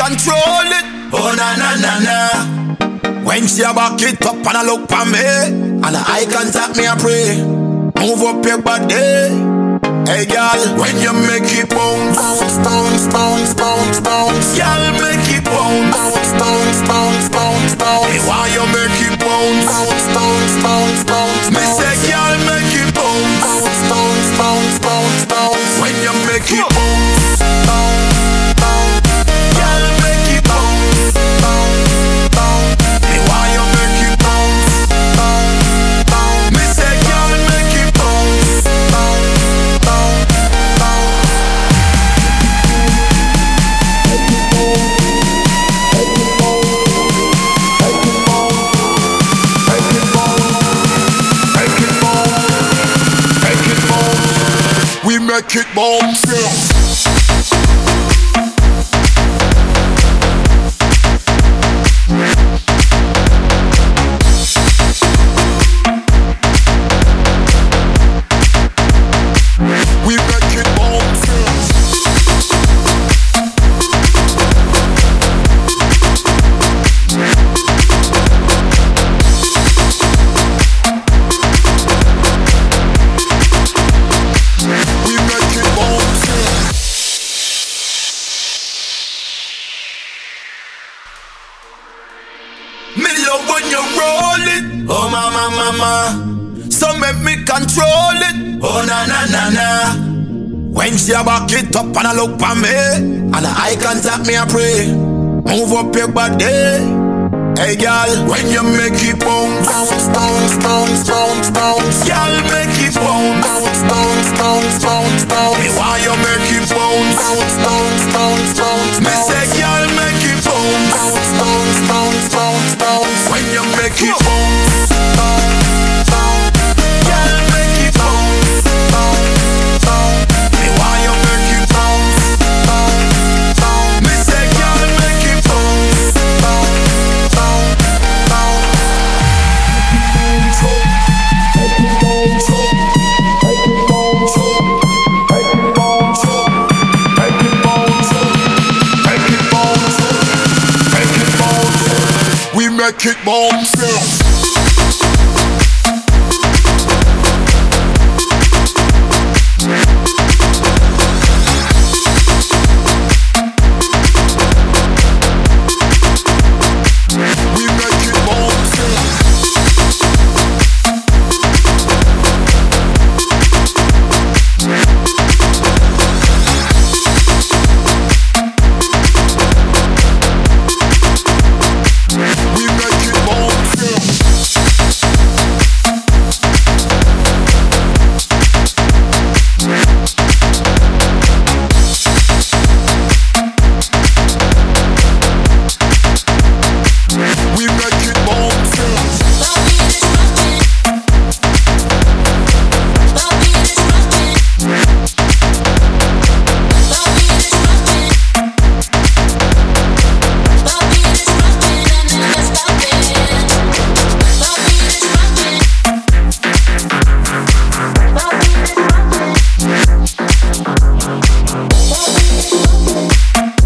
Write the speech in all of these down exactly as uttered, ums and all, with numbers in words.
control it. Oh na na na na. When she a back it up and a look for me, and the eye contact me a pray. Move up your body. Hey girl, when you make it bounce, bounce, bounce, bounce, bounce, girl, make it bounce, bounce, bounce, bounce, bounce. Hey, why you make it bounce, bounce, bounce, bounce, bounce. Me say, girl, make it bounce, bounce, bounce, bounce, bounce. When you make it bounce, bounce, bounce, girl, make it bounce, bounce, bounce. Hey, why you make it bounce, bounce, bounce. Me say, girl, make it bounce, bounce. We make it bounce. We make it bounce. Oh mama, mama, so make me control it. Oh na na na na. When she a back it up and a look for me, and the eye contact me a pray. Move up your body. Hey girl, when you make it bounce, bounce, bounce, bounce, bounce, bounce. Girl, make it bounce, bounce, bounce, bounce, bounce, bounce. Hey, why you make it bounce, bounce, bounce, bounce, bounce. Me say, girl, make it bounce, bounce, bounce, bounce, bounce, bounce. When you make it bounce, bounce, bounce. Girl, make it bounce, bounce, bounce. Hey, why you make it bounce, bounce, bounce. Me say, girl, make it bounce, bounce, bounce, bounce. We make it bounce.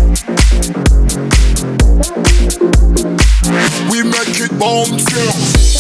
We make it bounce.